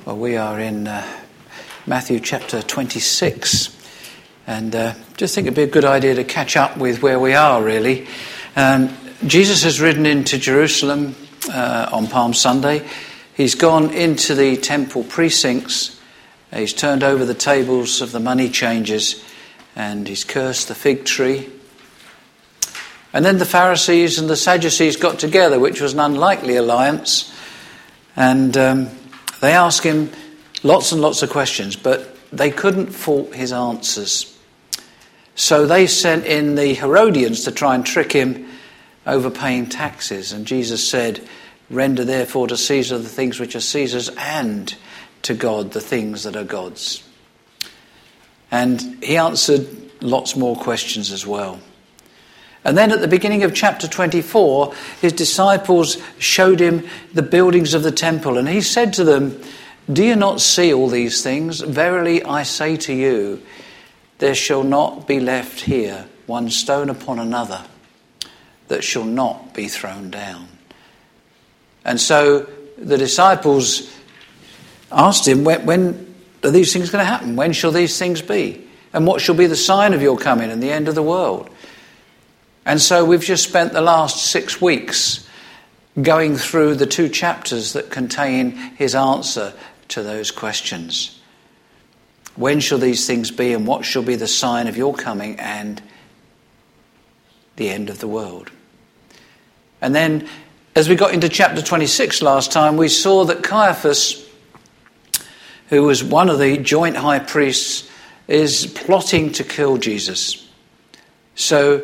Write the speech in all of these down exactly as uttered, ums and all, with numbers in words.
Well, we are in uh, Matthew chapter twenty-six, and uh, just think it'd be a good idea to catch up with where we are, really. Um, Jesus has ridden into Jerusalem uh, on Palm Sunday. He's gone into the temple precincts. He's turned over the tables of the money changers, and he's cursed the fig tree. And then the Pharisees and the Sadducees got together, which was an unlikely alliance, and um, they asked him lots and lots of questions, but they couldn't fault his answers. So they sent in the Herodians to try and trick him over paying taxes. And Jesus said, "Render therefore to Caesar the things which are Caesar's, and to God the things that are God's." And he answered lots more questions as well. And then at the beginning of chapter twenty-four, his disciples showed him the buildings of the temple. And he said to them, "Do you not see all these things? Verily I say to you, there shall not be left here one stone upon another that shall not be thrown down." And so the disciples asked him, when, when are these things going to happen? When shall these things be? And what shall be the sign of your coming and the end of the world? And so we've just spent the last six weeks going through the two chapters that contain his answer to those questions. When shall these things be, and what shall be the sign of your coming and the end of the world? And then as we got into chapter twenty-six last time, we saw that Caiaphas, who was one of the joint high priests, is plotting to kill Jesus. So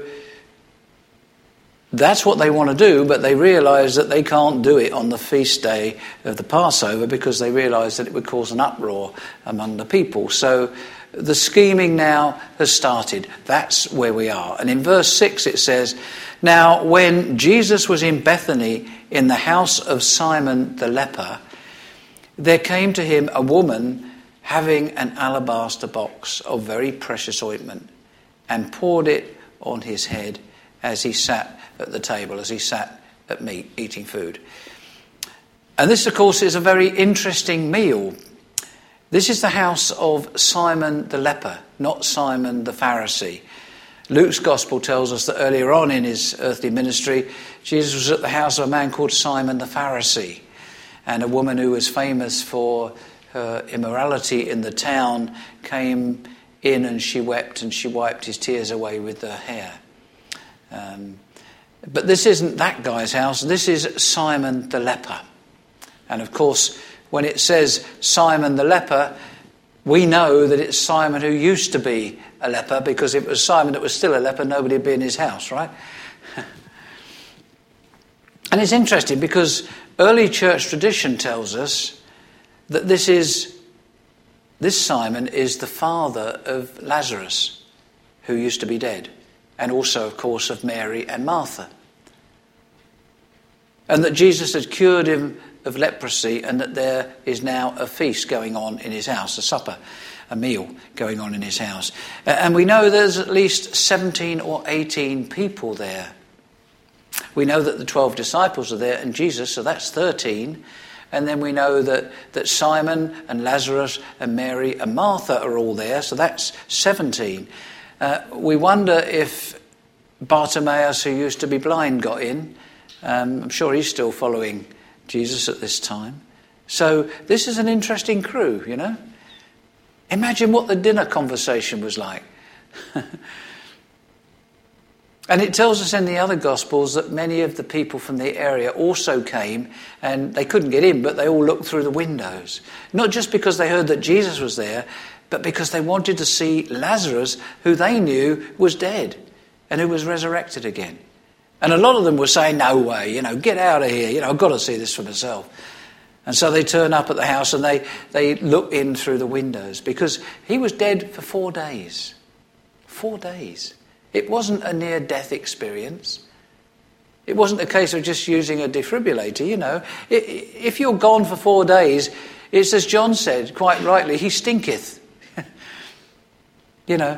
that's what they want to do, but they realise that they can't do it on the feast day of the Passover because they realise that it would cause an uproar among the people. So the scheming now has started. That's where we are. And in verse six it says, "Now when Jesus was in Bethany in the house of Simon the leper, there came to him a woman having an alabaster box of very precious ointment, and poured it on his head as he sat at the table, as he sat at meat, eating food." And this, of course, is a very interesting meal. This is the house of Simon the leper, not Simon the Pharisee. Luke's gospel tells us that earlier on in his earthly ministry, Jesus was at the house of a man called Simon the Pharisee, and a woman who was famous for her immorality in the town came in and she wept, and she wiped his tears away with her hair. Um, but this isn't that guy's house. This is Simon the leper. And of course, when it says Simon the leper, we know that it's Simon who used to be a leper, because if it was Simon that was still a leper, nobody would be in his house, right? And it's interesting because early church tradition tells us that this is this Simon is the father of Lazarus, who used to be dead, and also, of course, of Mary and Martha. And that Jesus had cured him of leprosy, and that there is now a feast going on in his house, a supper, a meal going on in his house. And we know there's at least seventeen or eighteen people there. We know that the twelve disciples are there and Jesus, so that's thirteen. And then we know that, that Simon and Lazarus and Mary and Martha are all there, so that's seventeen. Uh, we wonder if Bartimaeus, who used to be blind, got in. Um, I'm sure he's still following Jesus at this time. So this is an interesting crew, you know. Imagine what the dinner conversation was like. And it tells us in the other Gospels that many of the people from the area also came, and they couldn't get in, but they all looked through the windows. Not just because they heard that Jesus was there, but because they wanted to see Lazarus, who they knew was dead and who was resurrected again. And a lot of them were saying, "No way, you know, get out of here. You know, I've got to see this for myself." And so they turn up at the house and they, they look in through the windows, because he was dead for four days. Four days. It wasn't a near-death experience. It wasn't a case of just using a defibrillator, you know. If you're gone for four days, it's as John said, quite rightly, he stinketh. You know.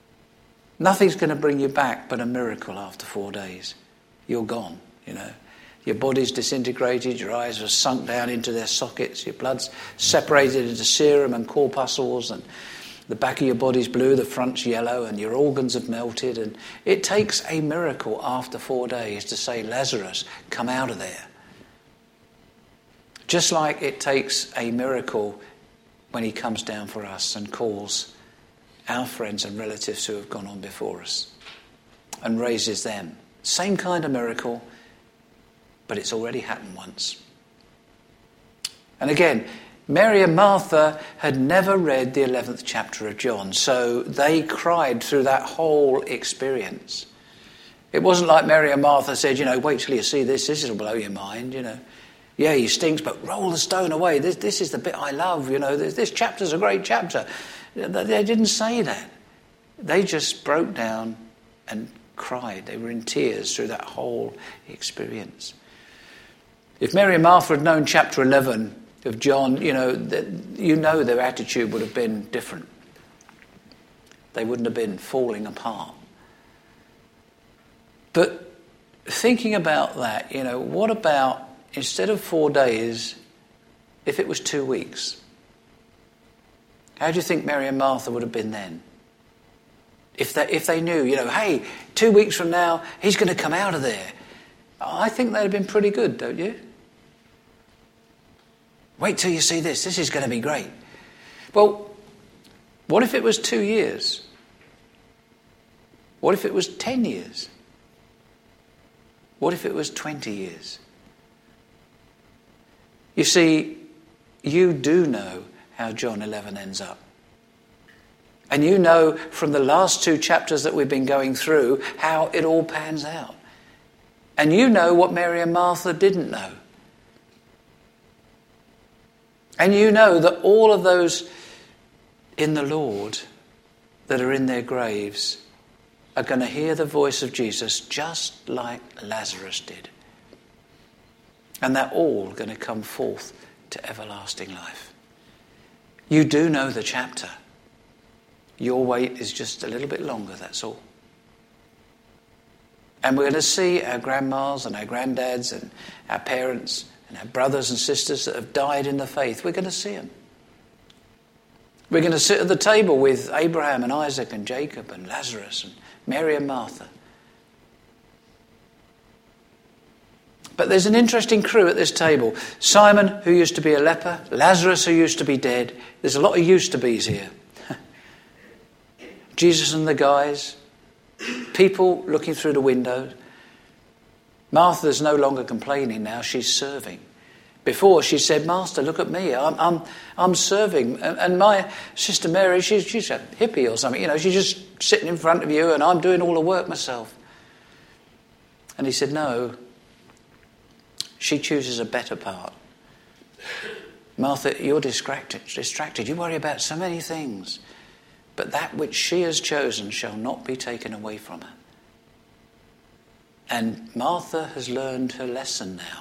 Nothing's going to bring you back but a miracle after four days. You're gone, you know. Your body's disintegrated, your eyes are sunk down into their sockets, your blood's separated into serum and corpuscles, and the back of your body's blue, the front's yellow, and your organs have melted. And it takes a miracle after four days to say, Lazarus, come out of there. Just like it takes a miracle when he comes down for us and calls our friends and relatives who have gone on before us and raises them. Same kind of miracle, but it's already happened once. And again, Mary and Martha had never read the eleventh chapter of John, so they cried through that whole experience. It wasn't like Mary and Martha said, you know, wait till you see this, this will blow your mind, you know. Yeah, he stinks, but roll the stone away. This, this is the bit I love, you know. This, this chapter's a great chapter. They didn't say that. They just broke down and cried. They were in tears through that whole experience. If Mary and Martha had known chapter eleven of John, you know, you know their attitude would have been different. They wouldn't have been falling apart. But thinking about that, you know, what about instead of four days, if it was two weeks? How do you think Mary and Martha would have been then? If they, if they knew, you know, hey, two weeks from now, he's going to come out of there. I think they'd have been pretty good, don't you? Wait till you see this. This is going to be great. Well, what if it was two years? What if it was ten years? What if it was twenty years? You see, you do know how John eleven ends up. And you know from the last two chapters that we've been going through how it all pans out. And you know what Mary and Martha didn't know. And you know that all of those in the Lord that are in their graves are going to hear the voice of Jesus just like Lazarus did. And they're all going to come forth to everlasting life. You do know the chapter. Your wait is just a little bit longer, that's all. And we're going to see our grandmas and our granddads and our parents and our brothers and sisters that have died in the faith. We're going to see them. We're going to sit at the table with Abraham and Isaac and Jacob and Lazarus and Mary and Martha. But there's an interesting crew at this table. Simon, who used to be a leper. Lazarus, who used to be dead. There's a lot of used to be's here. Jesus and the guys. People looking through the windows. Martha's no longer complaining now. She's serving. Before she said, Master, look at me. I'm I'm, I'm serving. And, and my sister Mary, she's, she's a hippie or something. You know, she's just sitting in front of you and I'm doing all the work myself. And he said, no. She chooses a better part. Martha, you're distracted. distracted. You worry about so many things. But that which she has chosen shall not be taken away from her. And Martha has learned her lesson now.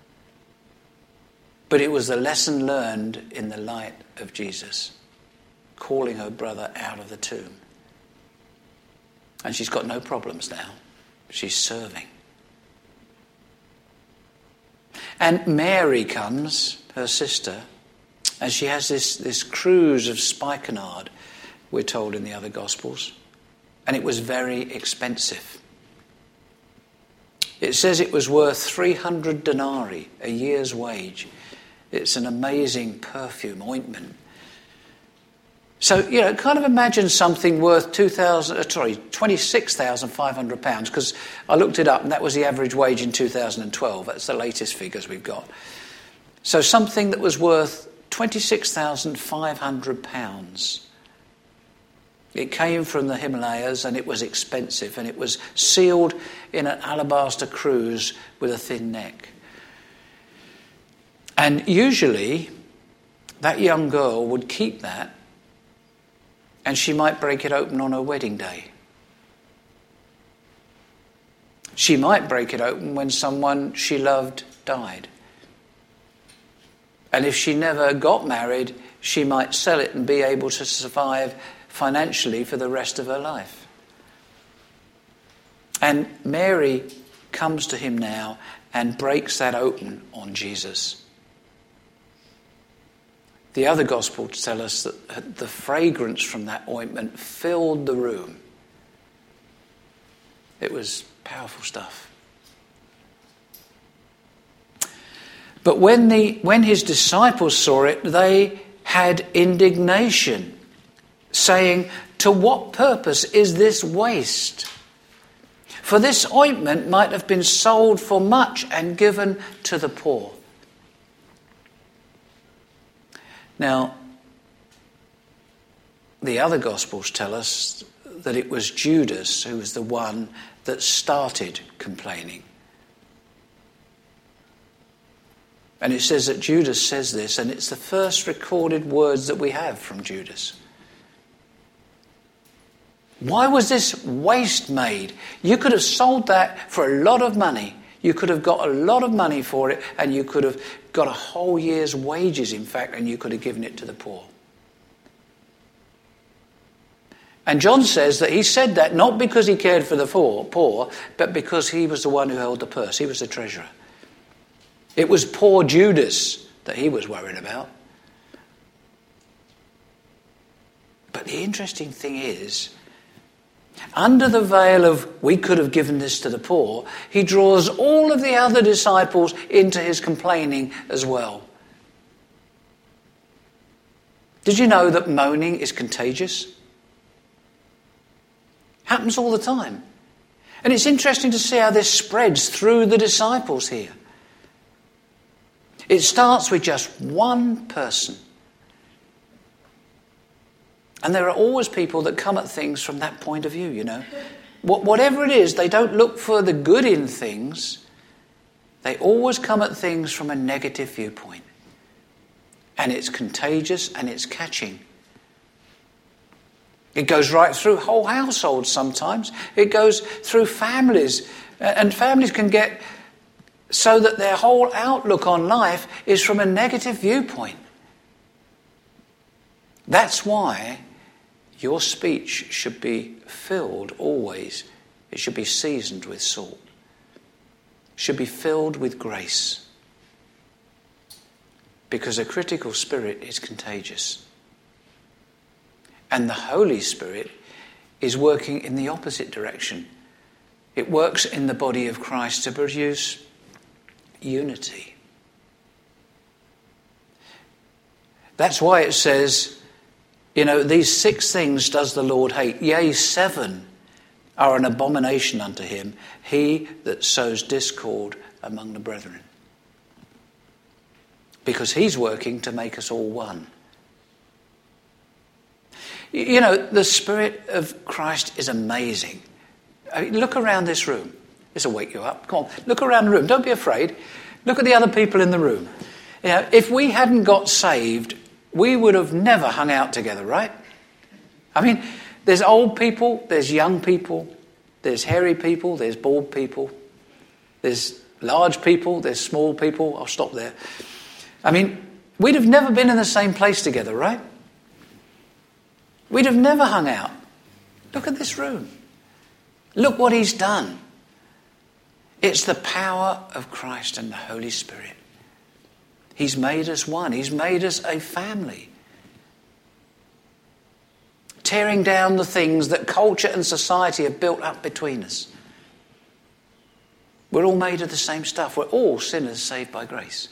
But it was the lesson learned in the light of Jesus, calling her brother out of the tomb. And she's got no problems now. She's serving. And Mary comes, her sister, and she has this, this cruse of spikenard, we're told in the other Gospels. And it was very expensive. It says it was worth three hundred denarii, a year's wage. It's an amazing perfume, ointment. So, you know, kind of imagine something worth two thousand, uh, sorry, twenty-six thousand five hundred pounds, because I looked it up and that was the average wage in two thousand twelve. That's the latest figures we've got. So something that was worth twenty-six thousand five hundred pounds. It came from the Himalayas and it was expensive and it was sealed in an alabaster cruse with a thin neck. And usually that young girl would keep that and she might break it open on her wedding day. She might break it open when someone she loved died. And if she never got married, she might sell it and be able to survive financially for the rest of her life. And Mary comes to him now and breaks that open on Jesus. The other Gospels tell us that the fragrance from that ointment filled the room. It was powerful stuff. But when the when his disciples saw it, they had indignation, saying, "To what purpose is this waste? For this ointment might have been sold for much and given to the poor." Now, the other Gospels tell us that it was Judas who was the one that started complaining. And it says that Judas says this, and it's the first recorded words that we have from Judas. Why was this waste made? You could have sold that for a lot of money. You could have got a lot of money for it, and you could have got a whole year's wages, in fact, and you could have given it to the poor. And John says that he said that not because he cared for the poor, but because he was the one who held the purse. He was the treasurer. It was poor Judas that he was worried about. But the interesting thing is, under the veil of we could have given this to the poor, he draws all of the other disciples into his complaining as well. Did you know that moaning is contagious? Happens all the time. And it's interesting to see how this spreads through the disciples here. It starts with just one person. And there are always people that come at things from that point of view, you know. Whatever it is, they don't look for the good in things. They always come at things from a negative viewpoint. And it's contagious and it's catching. It goes right through whole households sometimes. It goes through families. And families can get so that their whole outlook on life is from a negative viewpoint. That's why your speech should be filled always. It should be seasoned with salt. It should be filled with grace. Because a critical spirit is contagious. And the Holy Spirit is working in the opposite direction. It works in the body of Christ to produce unity. That's why it says, you know, these six things does the Lord hate. Yea, seven are an abomination unto him. He that sows discord among the brethren. Because he's working to make us all one. You know, the Spirit of Christ is amazing. I mean, look around this room. This will wake you up. Come on, look around the room. Don't be afraid. Look at the other people in the room. You know, if we hadn't got saved, we would have never hung out together, right? I mean, there's old people, there's young people, there's hairy people, there's bald people, there's large people, there's small people. I'll stop there. I mean, we'd have never been in the same place together, right? We'd have never hung out. Look at this room. Look what he's done. It's the power of Christ and the Holy Spirit. He's made us one. He's made us a family. Tearing down the things that culture and society have built up between us. We're all made of the same stuff. We're all sinners saved by grace.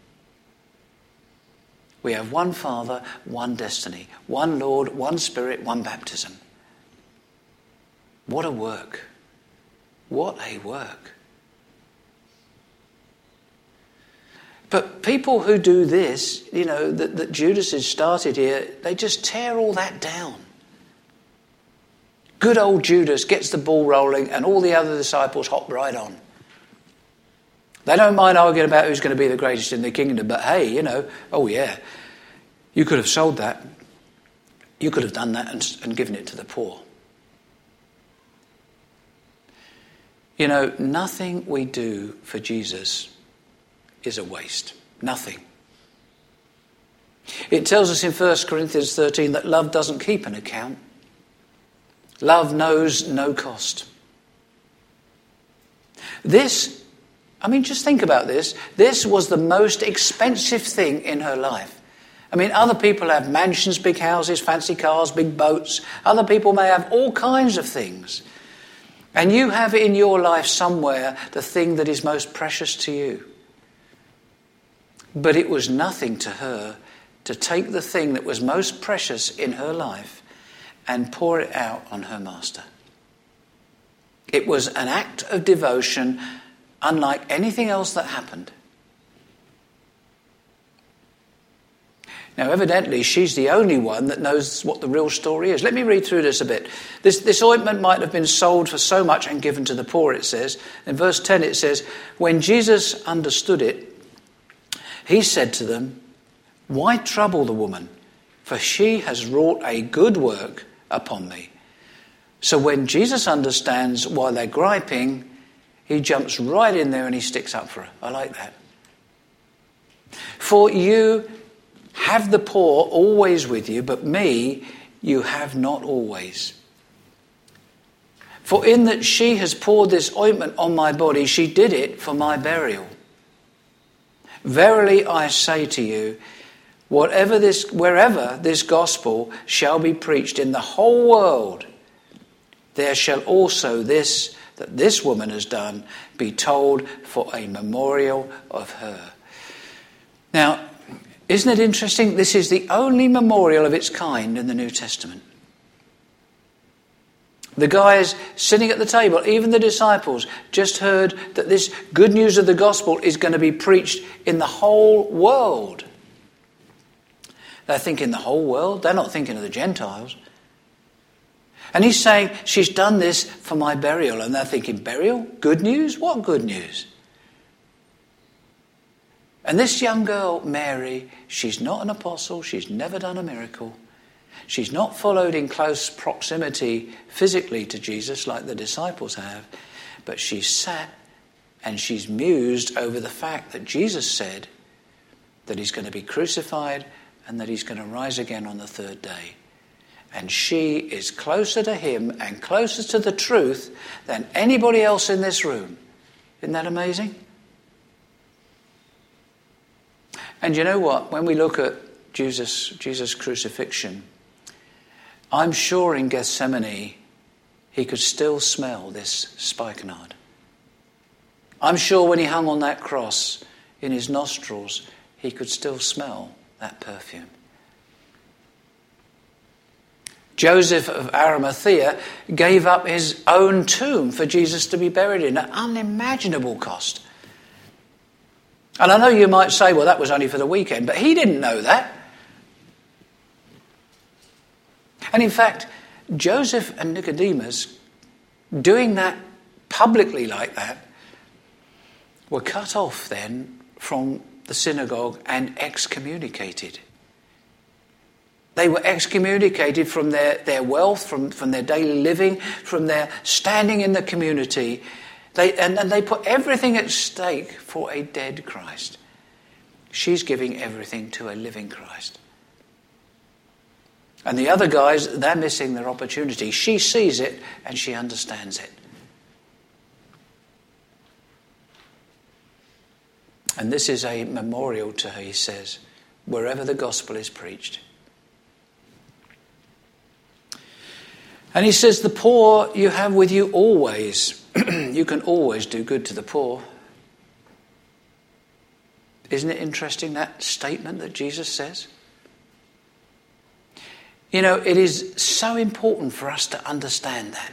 We have one Father, one destiny, one Lord, one Spirit, one baptism. What a work. What a work. But people who do this, you know, that, that Judas has started here, they just tear all that down. Good old Judas gets the ball rolling and all the other disciples hop right on. They don't mind arguing about who's going to be the greatest in the kingdom, but hey, you know, oh yeah, you could have sold that. You could have done that and, and given it to the poor. You know, nothing we do for Jesus is a waste. Nothing. It tells us in First Corinthians thirteen that love doesn't keep an account. Love knows no cost. This I mean, just think about this. This was the most expensive thing in her life. I mean, other people have mansions, big houses, fancy cars, big boats. Other people may have all kinds of things. And you have in your life somewhere the thing that is most precious to you. But it was nothing to her to take the thing that was most precious in her life and pour it out on her master. It was an act of devotion unlike anything else that happened. Now, evidently, she's the only one that knows what the real story is. Let me read through this a bit. This, this ointment might have been sold for so much and given to the poor, it says. In verse ten it says, when Jesus understood it, he said to them, why trouble the woman? For she has wrought a good work upon me. So when Jesus understands why they're griping, he jumps right in there and he sticks up for her. I like that. For you have the poor always with you, but me you have not always. For in that she has poured this ointment on my body, she did it for my burial. Verily I say to you, whatever this, wherever this gospel shall be preached in the whole world, there shall also this that this woman has done be told for a memorial of her. Now, isn't it interesting? This is the only memorial of its kind in the New Testament. The guys sitting at the table, even the disciples, just heard that this good news of the gospel is going to be preached in the whole world. They're thinking the whole world. They're not thinking of the Gentiles. And he's saying, she's done this for my burial. And they're thinking, burial? Good news? What good news? And this young girl, Mary, she's not an apostle. She's never done a miracle. She's not followed in close proximity physically to Jesus like the disciples have. But she's sat and she's mused over the fact that Jesus said that he's going to be crucified and that he's going to rise again on the third day. And she is closer to him and closer to the truth than anybody else in this room. Isn't that amazing? And you know what? When we look at Jesus, Jesus' crucifixion, I'm sure in Gethsemane he could still smell this spikenard. I'm sure when he hung on that cross, in his nostrils, he could still smell that perfume. Joseph of Arimathea gave up his own tomb for Jesus to be buried in, at unimaginable cost. And I know you might say, well, that was only for the weekend, but he didn't know that. And in fact, Joseph and Nicodemus, doing that publicly like that, were cut off then from the synagogue and excommunicated. They were excommunicated from their, their wealth, from, from their daily living, from their standing in the community. They, and, and they put everything at stake for a dead Christ. She's giving everything to a living Christ. And the other guys, they're missing their opportunity. She sees it and she understands it. And this is a memorial to her, he says, wherever the gospel is preached. And he says, the poor you have with you always. You can always do good to the poor. Isn't it interesting, that statement that Jesus says? You know, it is so important for us to understand that.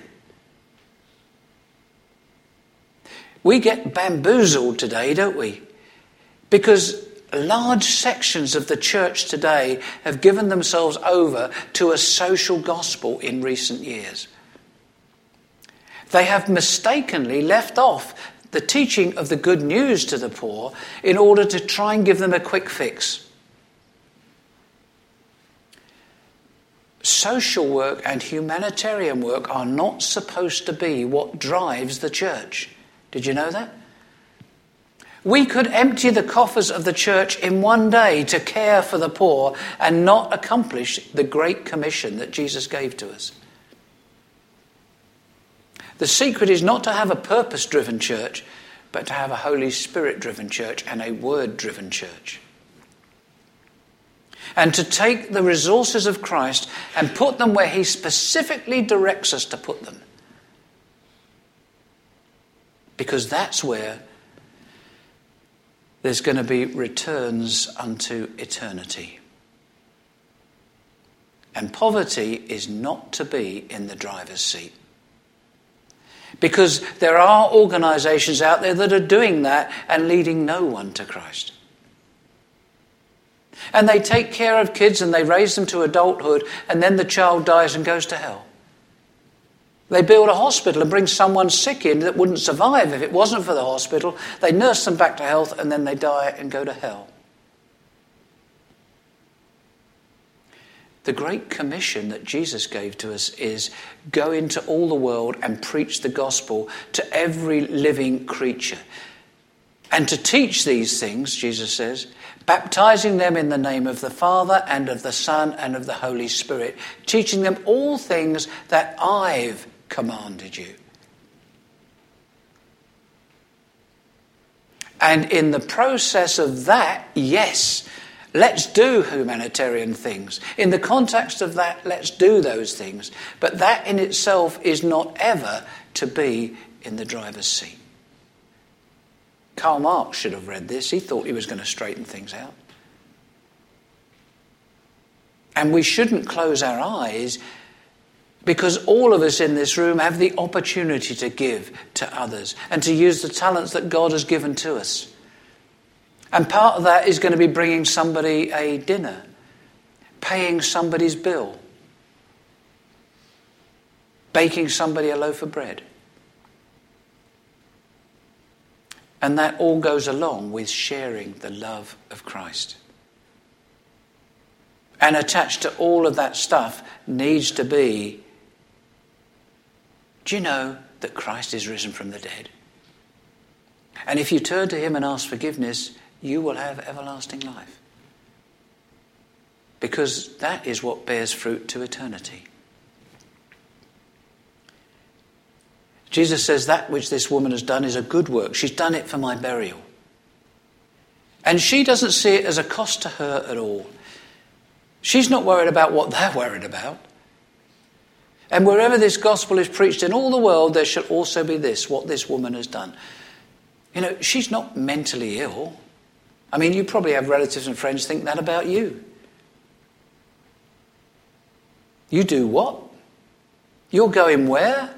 We get bamboozled today, don't we? Because large sections of the church today have given themselves over to a social gospel in recent years. They have mistakenly left off the teaching of the good news to the poor in order to try and give them a quick fix. Social work and humanitarian work are not supposed to be what drives the church. Did you know that? We could empty the coffers of the church in one day to care for the poor and not accomplish the great commission that Jesus gave to us. The secret is not to have a purpose-driven church, but to have a Holy Spirit-driven church and a Word-driven church. And to take the resources of Christ and put them where he specifically directs us to put them. Because that's where there's going to be returns unto eternity. And poverty is not to be in the driver's seat. Because there are organisations out there that are doing that and leading no one to Christ. And they take care of kids and they raise them to adulthood, and then the child dies and goes to hell. They build a hospital and bring someone sick in that wouldn't survive if it wasn't for the hospital. They nurse them back to health and then they die and go to hell. The Great Commission that Jesus gave to us is go into all the world and preach the gospel to every living creature. And to teach these things, Jesus says, baptizing them in the name of the Father and of the Son and of the Holy Spirit, teaching them all things that I've commanded you. And in the process of that, yes, let's do humanitarian things. In the context of that, let's do those things. But that in itself is not ever to be in the driver's seat. Karl Marx should have read this. He thought he was going to straighten things out. And we shouldn't close our eyes, because all of us in this room have the opportunity to give to others and to use the talents that God has given to us. And part of that is going to be bringing somebody a dinner, paying somebody's bill, baking somebody a loaf of bread. And that all goes along with sharing the love of Christ. And attached to all of that stuff needs to be, do you know that Christ is risen from the dead? And if you turn to him and ask forgiveness, you will have everlasting life. Because that is what bears fruit to eternity. Jesus says that which this woman has done is a good work. She's done it for my burial. And she doesn't see it as a cost to her at all. She's not worried about what they're worried about. And wherever this gospel is preached in all the world, there shall also be this, what this woman has done. You know, she's not mentally ill. I mean, you probably have relatives and friends think that about you. You do what? You're going where?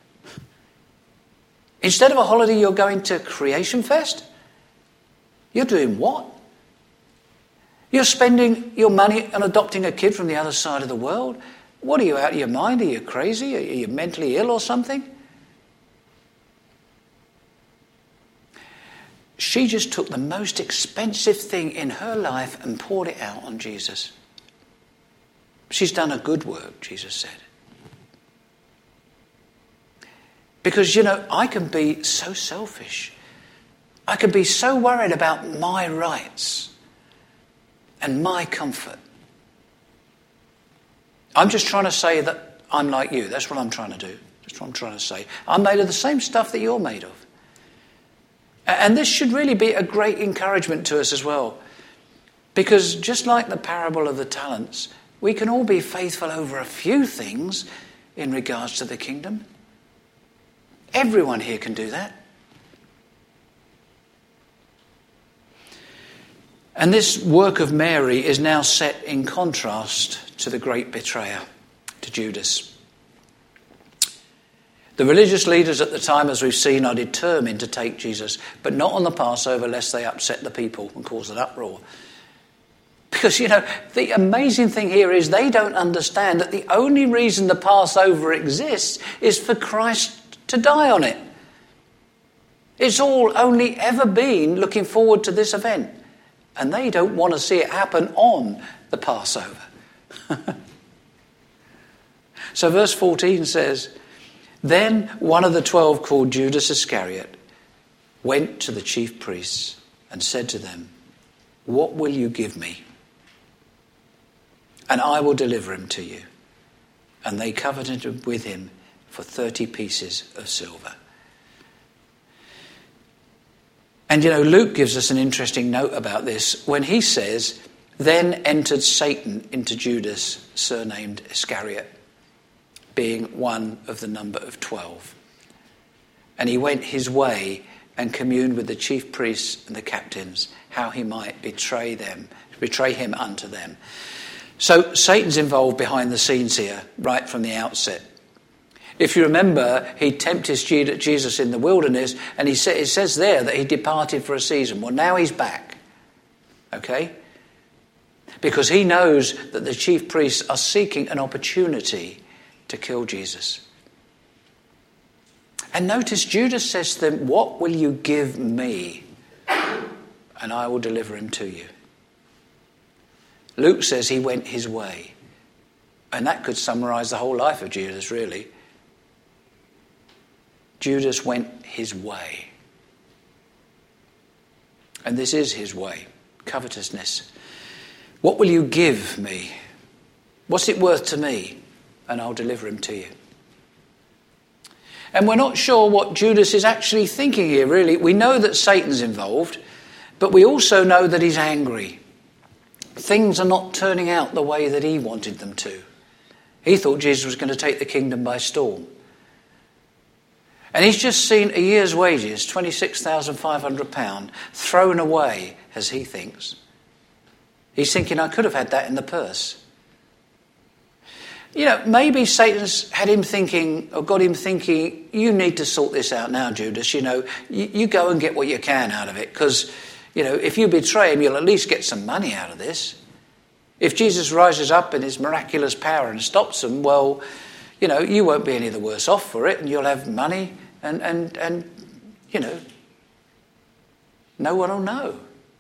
Instead of a holiday, you're going to Creation Fest? You're doing what? You're spending your money on adopting a kid from the other side of the world? What, are you out of your mind? Are you crazy? Are you mentally ill or something? She just took the most expensive thing in her life and poured it out on Jesus. She's done a good work, Jesus said. Because, you know, I can be so selfish. I can be so worried about my rights and my comfort. I'm just trying to say that I'm like you. That's what I'm trying to do. That's what I'm trying to say. I'm made of the same stuff that you're made of. And this should really be a great encouragement to us as well. Because just like the parable of the talents, we can all be faithful over a few things in regards to the kingdom. Everyone here can do that. And this work of Mary is now set in contrast to the great betrayer, to Judas. The religious leaders at the time, as we've seen, are determined to take Jesus, but not on the Passover lest they upset the people and cause an uproar. Because, you know, the amazing thing here is they don't understand that the only reason the Passover exists is for Christ to die on it. It's all only ever been looking forward to this event. And they don't want to see it happen on the Passover. So verse fourteen says, then one of the twelve, called Judas Iscariot, went to the chief priests and said to them, what will you give me? And I will deliver him to you. And they covenanted with him for thirty pieces of silver. And you know, Luke gives us an interesting note about this when he says, then entered Satan into Judas, surnamed Iscariot, being one of the number of twelve. And he went his way and communed with the chief priests and the captains, how he might betray them, betray him unto them. So Satan's involved behind the scenes here, right from the outset. If you remember, he tempted Jesus in the wilderness, and he sa- it says there that he departed for a season. Well, now he's back, okay? Because he knows that the chief priests are seeking an opportunity to kill Jesus. And notice Judas says to them, what will you give me? And I will deliver him to you. Luke says he went his way. And that could summarize the whole life of Judas, really. Judas went his way. And this is his way, covetousness. What will you give me? What's it worth to me? And I'll deliver him to you. And we're not sure what Judas is actually thinking here, really. We know that Satan's involved, but we also know that he's angry. Things are not turning out the way that he wanted them to. He thought Jesus was going to take the kingdom by storm. And he's just seen a year's wages, twenty-six thousand five hundred pounds, thrown away, as he thinks. He's thinking, I could have had that in the purse. You know, maybe Satan's had him thinking, or got him thinking, you need to sort this out now, Judas. You know, you, you go and get what you can out of it. Because, you know, if you betray him, you'll at least get some money out of this. If Jesus rises up in his miraculous power and stops them, well, you know, you won't be any the worse off for it, and you'll have money, and, and, and you know, no one will know.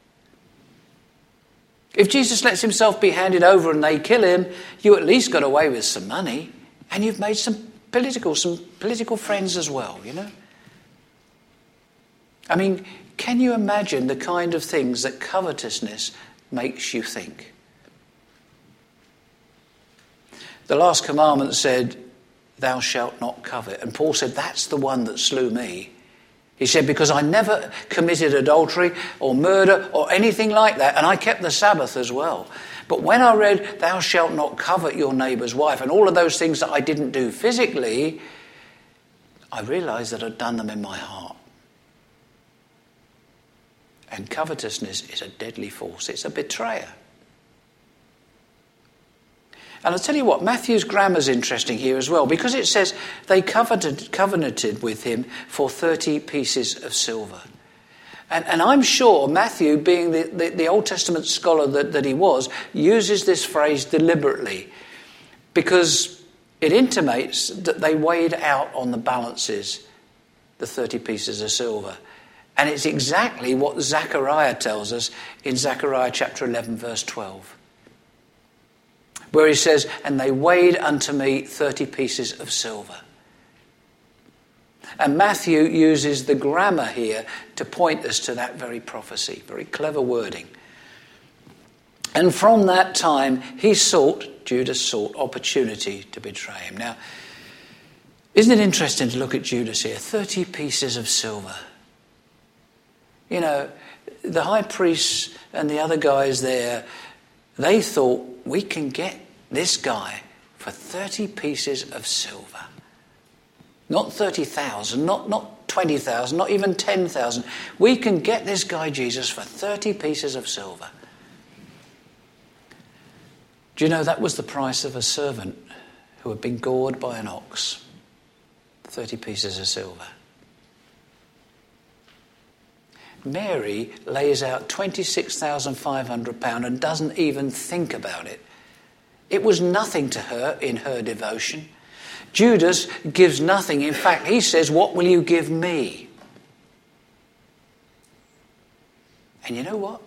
If Jesus lets himself be handed over and they kill him, you at least got away with some money, and you've made some political, some political friends as well, you know. I mean, can you imagine the kind of things that covetousness makes you think? The last commandment said, thou shalt not covet. And Paul said, that's the one that slew me. He said, because I never committed adultery or murder or anything like that, and I kept the Sabbath as well. But when I read, thou shalt not covet your neighbour's wife, and all of those things that I didn't do physically, I realised that I'd done them in my heart. And covetousness is a deadly force. It's a betrayer. And I'll tell you what, Matthew's grammar is interesting here as well, because it says they coveted, covenanted with him for thirty pieces of silver. And, and I'm sure Matthew, being the, the, the Old Testament scholar that, that he was, uses this phrase deliberately, because it intimates that they weighed out on the balances the thirty pieces of silver. And it's exactly what Zechariah tells us in Zechariah chapter eleven, verse twelve. Where he says, and they weighed unto me thirty pieces of silver. And Matthew uses the grammar here to point us to that very prophecy. Very clever wording. And from that time, he sought, Judas sought, opportunity to betray him. Now, isn't it interesting to look at Judas here? thirty pieces of silver. You know, the high priests and the other guys there, they thought, we can get this guy for thirty pieces of silver. Not thirty thousand, not, not twenty thousand, not even ten thousand. We can get this guy Jesus for thirty pieces of silver. Do you know that was the price of a servant who had been gored by an ox? thirty pieces of silver. Mary lays out twenty-six thousand five hundred pounds and doesn't even think about it. It was nothing to her in her devotion. Judas gives nothing. In fact, he says, what will you give me? And you know what?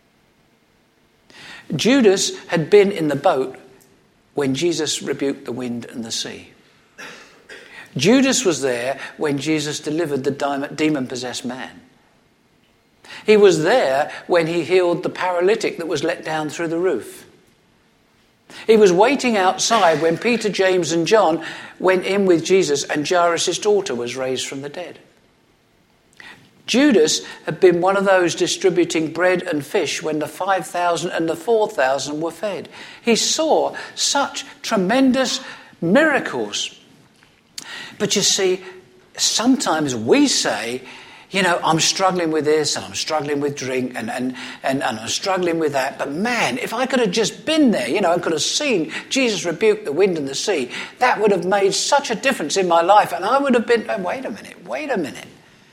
Judas had been in the boat when Jesus rebuked the wind and the sea. Judas was there when Jesus delivered the demon-possessed man. He was there when he healed the paralytic that was let down through the roof. He was waiting outside when Peter, James and John went in with Jesus and Jairus' daughter was raised from the dead. Judas had been one of those distributing bread and fish when the five thousand and the four thousand were fed. He saw such tremendous miracles. But you see, sometimes we say, you know, I'm struggling with this and I'm struggling with drink and, and, and, and I'm struggling with that. But man, if I could have just been there, you know, I could have seen Jesus rebuke the wind and the sea, that would have made such a difference in my life. And I would have been, oh, wait a minute, wait a minute.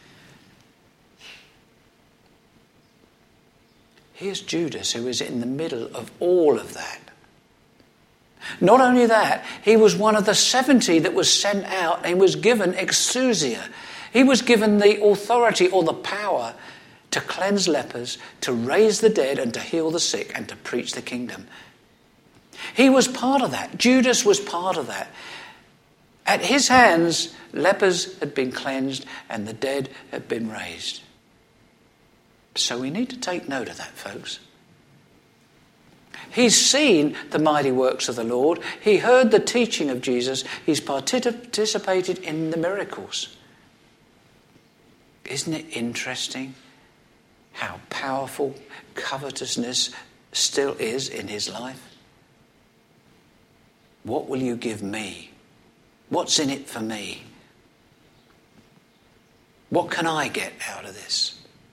Here's Judas, who is in the middle of all of that. Not only that, he was one of the seventy that was sent out and was given exousia. He was given the authority or the power to cleanse lepers, to raise the dead and to heal the sick and to preach the kingdom. He was part of that. Judas was part of that. At his hands, lepers had been cleansed and the dead had been raised. So we need to take note of that, folks. He's seen the mighty works of the Lord. He heard the teaching of Jesus. He's participated in the miracles. Isn't it interesting how powerful covetousness still is in his life? What will you give me? What's in it for me? What can I get out of this?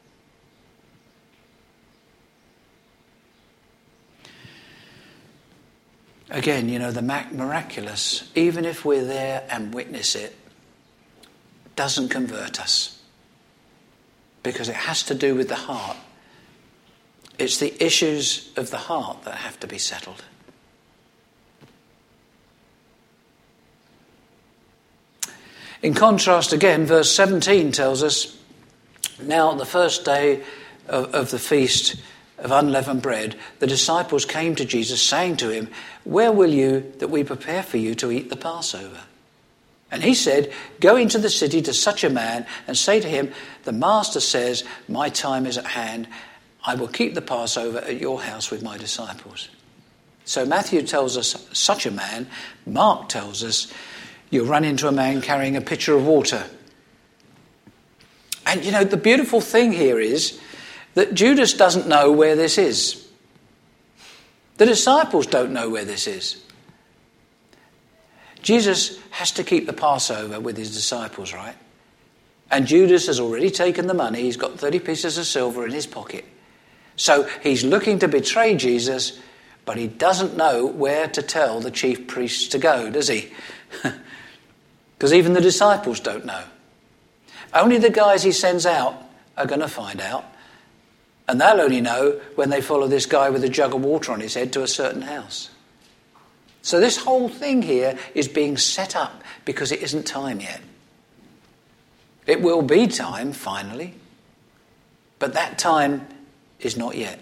Again, you know, the miraculous, even if we're there and witness it, doesn't convert us. Because it has to do with the heart. It's the issues of the heart that have to be settled. In contrast, again, verse seventeen tells us, now the first day of, of the feast of unleavened bread, the disciples came to Jesus, saying to him, where will you that we prepare for you to eat the Passover? And he said, go into the city to such a man and say to him, the master says, my time is at hand. I will keep the Passover at your house with my disciples. So Matthew tells us such a man. Mark tells us you'll run into a man carrying a pitcher of water. And you know, the beautiful thing here is that Judas doesn't know where this is. The disciples don't know where this is. Jesus has to keep the Passover with his disciples, right? And Judas has already taken the money. He's got thirty pieces of silver in his pocket. So he's looking to betray Jesus, but he doesn't know where to tell the chief priests to go, does he? Because even the disciples don't know. Only the guys he sends out are going to find out. And they'll only know when they follow this guy with a jug of water on his head to a certain house. So this whole thing here is being set up because it isn't time yet. It will be time, finally. But that time is not yet.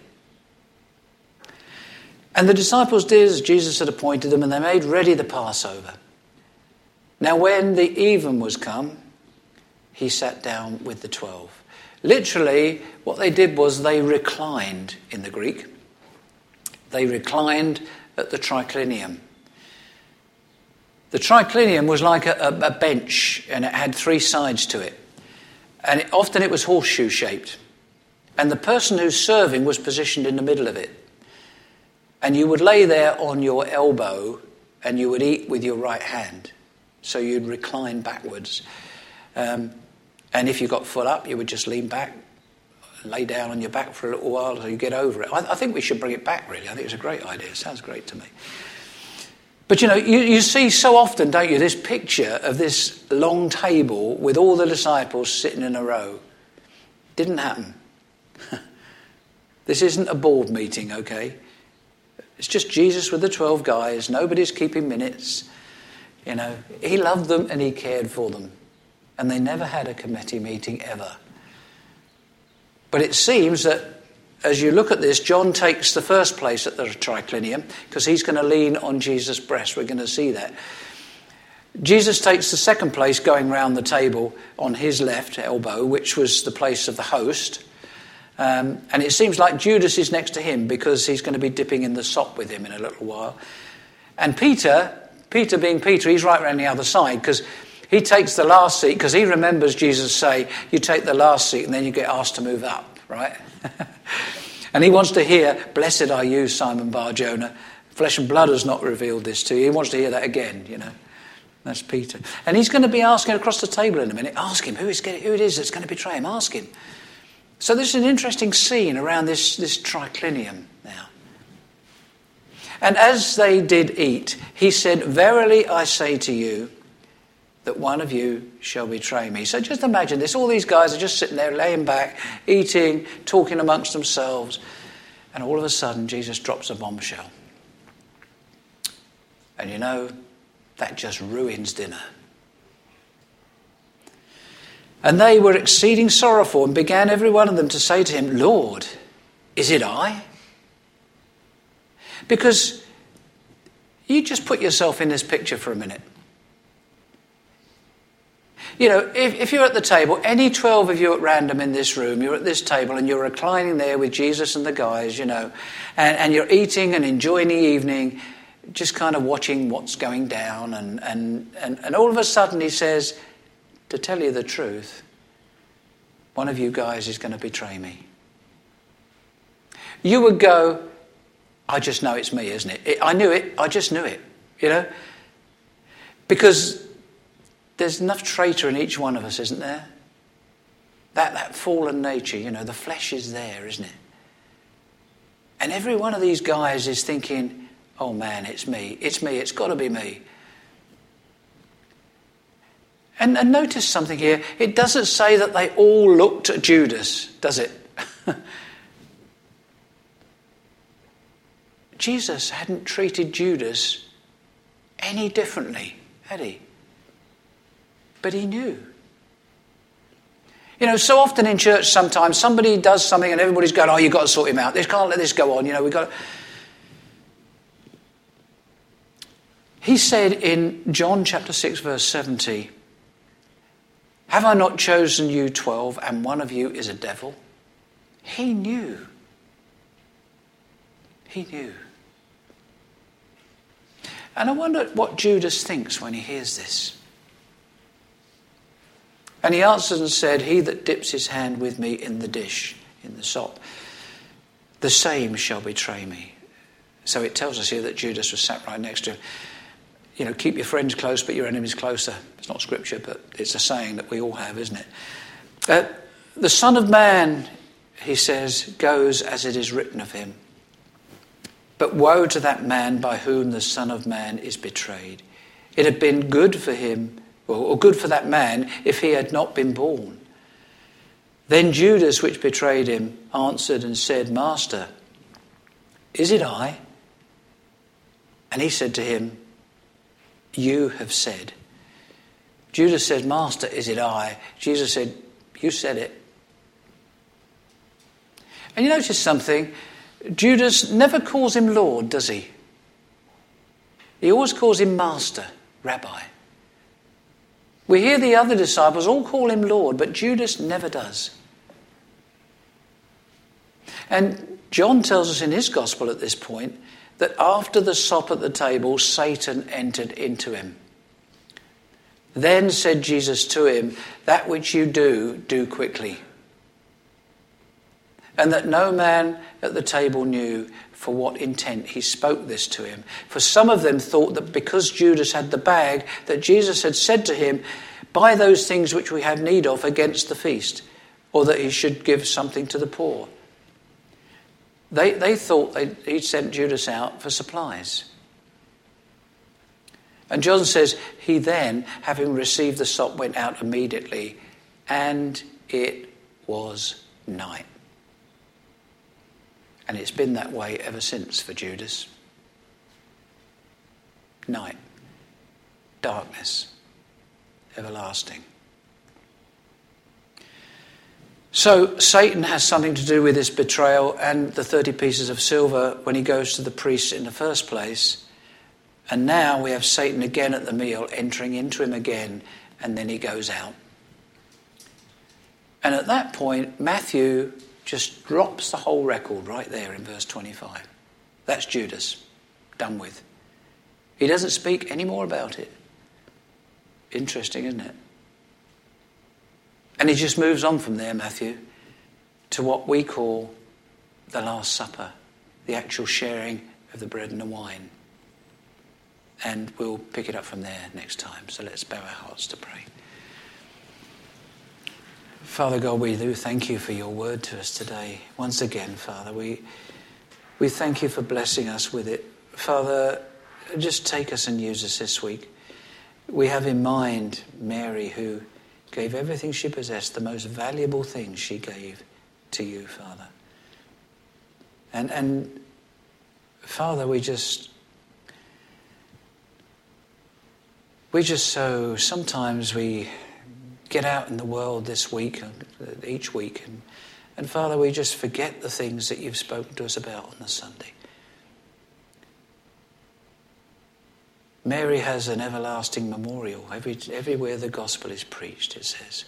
And the disciples did as Jesus had appointed them, and they made ready the Passover. Now when the even was come, he sat down with the twelve. Literally, what they did was they reclined in the Greek. They reclined at the triclinium. The triclinium was like a, a, a bench, and it had three sides to it. And it, often it was horseshoe-shaped. And the person who's serving was positioned in the middle of it. And you would lay there on your elbow, and you would eat with your right hand. So you'd recline backwards. Um, and if you got full up, you would just lean back, lay down on your back for a little while until you get over it. I, I think we should bring it back, really. I think it's a great idea. It sounds great to me. But, you know, you, you see so often, don't you, this picture of this long table with all the disciples sitting in a row. Didn't happen. This isn't a board meeting, okay? It's just Jesus with the twelve guys. Nobody's keeping minutes. You know, he loved them and he cared for them. And they never had a committee meeting ever. But it seems that as you look at this, John takes the first place at the triclinium because he's going to lean on Jesus' breast. We're going to see that. Jesus takes the second place going round the table on his left elbow, which was the place of the host. Um, and it seems like Judas is next to him because he's going to be dipping in the sop with him in a little while. And Peter, Peter being Peter, he's right around the other side because He takes the last seat because he remembers Jesus say, you take the last seat and then you get asked to move up, right? And he wants to hear, blessed are you, Simon Bar-Jonah. Flesh and blood has not revealed this to you. He wants to hear that again, you know. That's Peter. And he's going to be asking across the table in a minute, ask him who, is, who it is that's going to betray him. Ask him. So there's an interesting scene around this, this triclinium now. And as they did eat, he said, verily I say to you, that one of you shall betray me. So just imagine this. All these guys are just sitting there, laying back, eating, talking amongst themselves. And all of a sudden, Jesus drops a bombshell. And you know, that just ruins dinner. And they were exceeding sorrowful and began every one of them to say to him, Lord, is it I? Because you just put yourself in this picture for a minute. You know, if, if you're at the table, any twelve of you at random in this room, you're at this table and you're reclining there with Jesus and the guys, you know, and, and you're eating and enjoying the evening, just kind of watching what's going down. And, and, and, and all of a sudden he says, to tell you the truth, one of you guys is going to betray me. You would go, I just know it's me, isn't it? it I knew it. I just knew it, you know, because there's enough traitor in each one of us, isn't there? That that fallen nature, you know, the flesh is there, isn't it? And every one of these guys is thinking, oh man, it's me. It's me. It's got to be me. And, and notice something here. It doesn't say that they all looked at Judas, does it? Jesus hadn't treated Judas any differently, had he? But he knew. You know, so often in church sometimes somebody does something and everybody's going, oh, you've got to sort him out. They can't let this go on. You know, we've got to... He said in John chapter six, verse seventy, have I not chosen you twelve and one of you is a devil? He knew. He knew. And I wonder what Judas thinks when he hears this. And he answered and said, he that dips his hand with me in the dish, in the sop, the same shall betray me. So it tells us here that Judas was sat right next to him. You know, keep your friends close, but your enemies closer. It's not scripture, but it's a saying that we all have, isn't it? Uh, the Son of Man, he says, goes as it is written of him. But woe to that man by whom the Son of Man is betrayed. It had been good for him, or good for that man, if he had not been born. Then Judas, which betrayed him, answered and said, Master, is it I? And he said to him, you have said. Judas said, Master, is it I? Jesus said, you said it. And you notice something, Judas never calls him Lord, does he? He always calls him Master, Rabbi. We hear the other disciples all call him Lord, but Judas never does. And John tells us in his gospel at this point that after the sop at the table, Satan entered into him. Then said Jesus to him, that which you do, do quickly. And that no man at the table knew for what intent he spoke this to him. For some of them thought that because Judas had the bag, that Jesus had said to him, buy those things which we have need of against the feast, or that he should give something to the poor. They, they thought they, he'd sent Judas out for supplies. And John says, he then, having received the sop, went out immediately, and it was night. And it's been that way ever since for Judas. Night. Darkness. Everlasting. So Satan has something to do with this betrayal and the thirty pieces of silver when he goes to the priests in the first place. And now we have Satan again at the meal, entering into him again, and then he goes out. And at that point, Matthew just drops the whole record right there in verse twenty-five. That's Judas, done with. He doesn't speak any more about it. Interesting, isn't it? And he just moves on from there, Matthew, to what we call the Last Supper, the actual sharing of the bread and the wine. And we'll pick it up from there next time. So let's bow our hearts to pray. Father God, we do thank you for your word to us today. Once again, Father, we we thank you for blessing us with it. Father, just take us and use us this week. We have in mind Mary, who gave everything she possessed, the most valuable thing she gave to you, Father. And, and Father, we just, we just so, sometimes we get out in the world this week, each week, and, and Father, we just forget the things that you've spoken to us about on the Sunday. Mary has an everlasting memorial. Every, everywhere the gospel is preached, it says.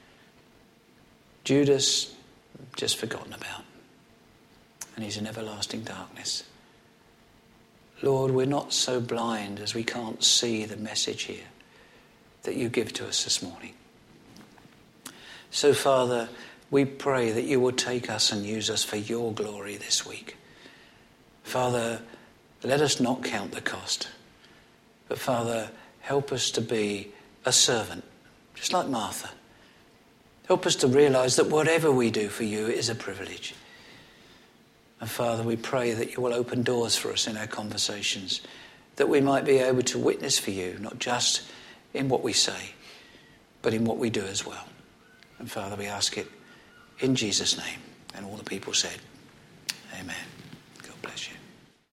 Judas, just forgotten about. And he's in everlasting darkness. Lord, we're not so blind as we can't see the message here that you give to us this morning. So, Father, we pray that you will take us and use us for your glory this week. Father, let us not count the cost. But Father, help us to be a servant, just like Martha. Help us to realise that whatever we do for you is a privilege. And Father, we pray that you will open doors for us in our conversations, that we might be able to witness for you, not just in what we say, but in what we do as well. And Father, we ask it in Jesus' name. And all the people said, amen. God bless you.